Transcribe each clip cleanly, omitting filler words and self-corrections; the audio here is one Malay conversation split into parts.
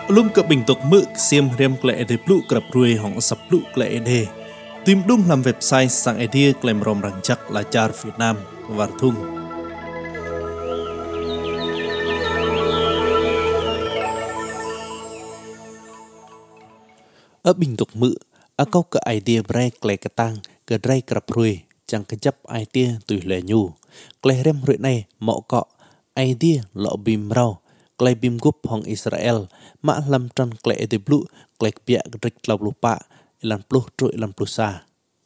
Lum cập bình tục mự xiêm rem klệ để plu cập ruồi hỏng sập plu klệ để tìm đúng làm website sang idea klem rom răng chắc là char Việt Nam và thung. Ở bình tục mự, ở câu cái idea bray klệ cái tang cái dray cập ruồi chẳng cái chấp idea tùy lệ nhu klệ rem ruồi này mọ cọ idea lọ bìm rau klay bim gup hong Israel ma lam tran klay de blu klay pia grik law lupa ilan pluh tru ilan plusa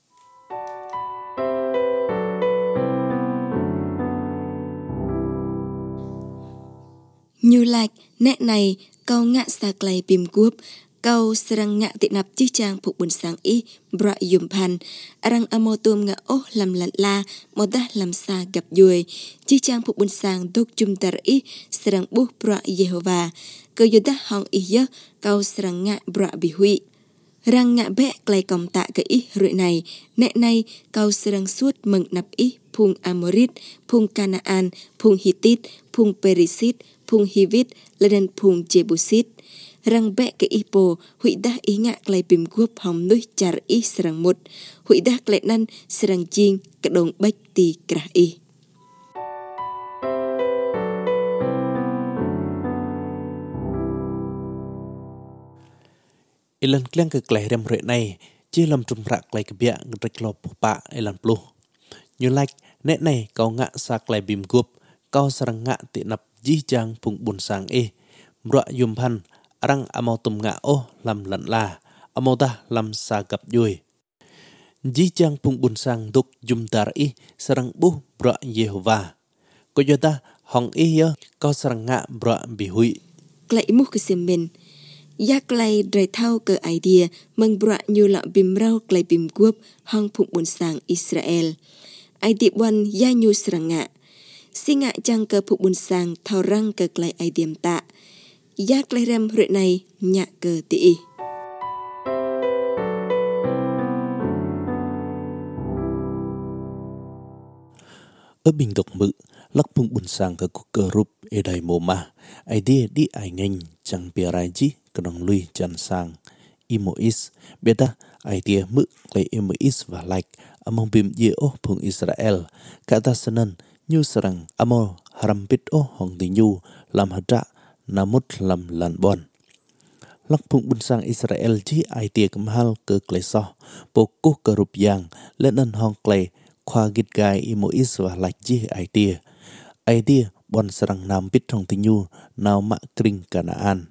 Như lạc nẹ này câu ngạ sa klay bim gup câu serang ngạ tị nạp chi trang phục bùn sáng y bra yum pan arang amotum ngạ oh làm lặn la modah làm sa gặp duy chi trang phục bùn sáng đúc chum tar y serang buh bra Yehovah câu yodah hong y yơ câu serang ngạ bra bi hui rang ngạ bẹ klay công tạ cái y rưỡi này nẹ này câu serang suốt mừng nạp y phung Amorit phung Canaan phung Hittite phung Perisit phung Hivit lên phung Jebusit rang bẹ cái ipo hủy đa ý ngạ klay bìm gup hong nuôi char y serang một hủy đa klay nan serang jing cái đồng bách tì kra y ilan kleng ke klay rem rưỡi này chỉ làm trùm rạ klay cái bia grik law pupa ilan pluh như like nẹ này câu ngạ sa klay bìm gup câu serang ngạ tị nạp ji jang phung bùn sang bra yum pan arang amau tum ngạ oh lam lặn la amau ta lam sa gặp duy ji jang phung bùn sang đúc yum tar y serang buh bra Yehovah ko yota hong y yo câu serang ngạ bra bi hui klay mu ke semen ya klay drai thau ke idea mang bra như lọ bìm rau klay bìm gup hong phung bùn sang Israel idea one ya nyu serang ngạ si ngạ chang ke phung bùn sang thau rang ke klay idea ta ya klay rem rưỡi này nhạ ke ti ở bình tục mự lắc phung bùn sang ke cơ rup e dai moma idea di ai ngành chẳng bia rai ji kedong lui chan sang imois beta idea mự klay imois và like among bim ye oh phung Israel kata senan nyu serang amo harampit oh hong ti nyu lam hada namut lam lan bon lak phung bun sang Israel ji idea kemhal ke klay so poko ke rup yang lenan hong klay khoa git gai imois và like ji idea bon serang nampit hong ti nyu naw ma kring Kanaan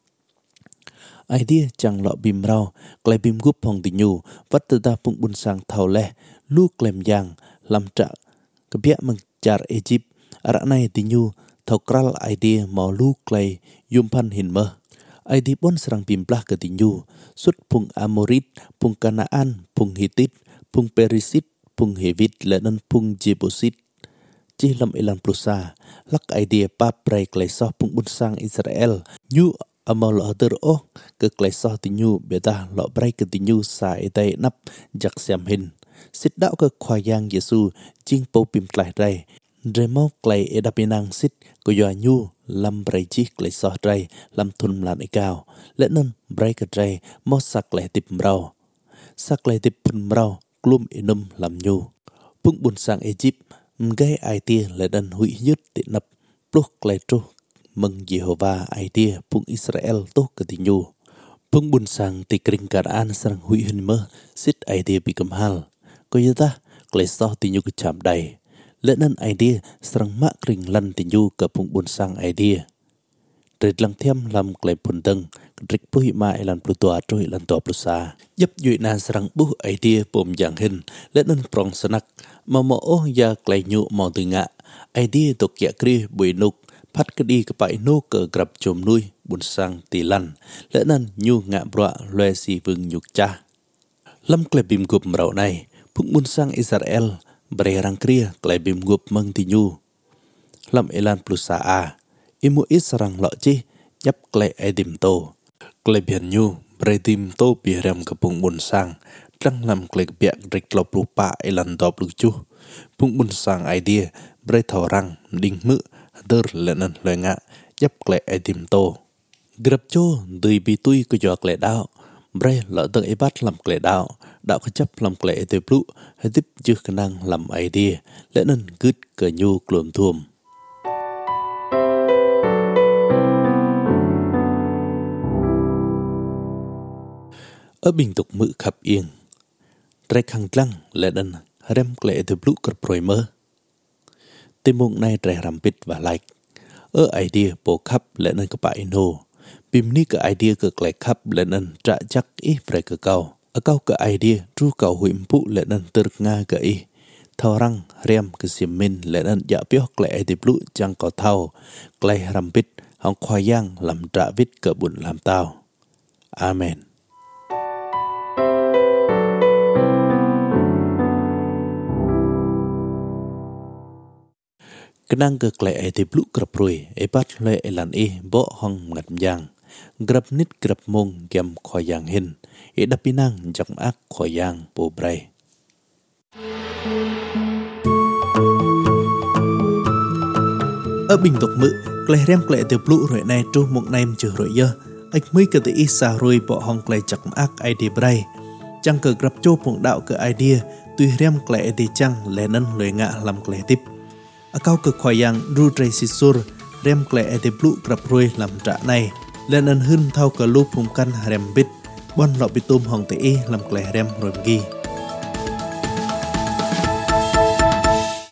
idea chang lọ bim rau klay bim gup hong ti nyu vat ta phung bun sang thau le lu klem yang lam tra ke bia mang char Egypt ara nai ti nyu thau kral idea mau lu klay yum pan hin mơ idea bon serang bim plah ke ti nyu sut phung Amorit phung Kanaan phung Hittite phung Perisit phung Hivit lenan phung Jebusit chỉ lam ilan plusa lak idea pa pray klay so phung bun sang Israel nyu amal lo ter oh ke klay so ti nyu beta lo pray ke ti nyu sa etai nap jak siam hin sit dau ke khoyang Yesu jing po pim klay dai Dremo klay edapinang sit ko yo nyu lam bray chi klay so dai lam thun lan ikao lenan bray ke dai mo sak klay tip mrau klum inum lam nyu phung bun sang Egypt ngai idea ledan hui yut ti nap pluh klay tru mừng Yehovah idea phung Israel to ke ti nyu phung bun sang ti kring Kanaan sang hui hin mơ sit idea bi kamhal ko yata klay so ti nyu ke cham dai lenan idea serang mak kring lan ti nyu ke phung bun sang idea Red lang thiam lam klay pun deng drik puhi ma elan plutua troi lan to plusa yep yui na serang buh idea pom yang hin lenan prong sanak mamo oh ya klay nyu mo tinga idea tok ya kri bui nuk phat ke di ke pai no ke grab chom nui bun sang ti lan lenan nyu nga bra loe si vung nyuk cha lam klay bim gup mrau này phung bun sang Israel berang kria klay bim gup mang ti nyu lam elan plusa a imu israng lo chi nhấp klay edim to klay bian nyu bredim to biram ke phung bun sang trăng lam klay biak rik lo lupa elan dop lu chu phung bun sang idea bre thau rang ding mu der lenan lenga nhấp klay edim to Grab cho tùy bị tui của giọt lệ đạo bre lỡ tầng ấy bắt làm lệ đạo đạo có chấp làm lệ tê blu hay tiếp chưa khả năng làm idea lẽ nên cứt cờ nhu clom thuồm ở bình tục mự khắp yên rek hàng lăng lẽ nên rem lệ tê blu cờ proi mơ tê mông này trẻ rampit và like ở idea bộ khắp lẽ nên các bạn nô Bim ni ke idea ke klek khắp lệ nên trả chắc ý phải ke kau. Ở kau ke idea tru kau hui empu lệ nên ter nga ke ý. Thao răng rem ke simin lệ nên dạ piok klek idea blu chang kau thao. Klek rampit hong khoai yang làm trả vít ke bun làm tao. Amen. Kenang ke klek idea blu kerprui epat le elan bo hong ngat yang. Grab nít grab mông gem khoai yang hin e đắp pinang chậm ác khoai yang bồ bray. Ở bình tục mự klei rem klei từ blu rồi này tru một nem chữ rồi dơ ách mới cái tự isa rồi bỏ hong klei chậm ác idea bray chẳng cờ grab cho một đạo cái idea tuy rem klei thì chẳng lẽ nên lười ngạ làm klei tiếp ở cao cực khoai yang ru tray sisur rem klei từ blu grab rồi làm trả này lên ân hưng thao cờ lúp hùng căn rem bít bon lọ bị tôm hồng tế làm klei rem rồi ghi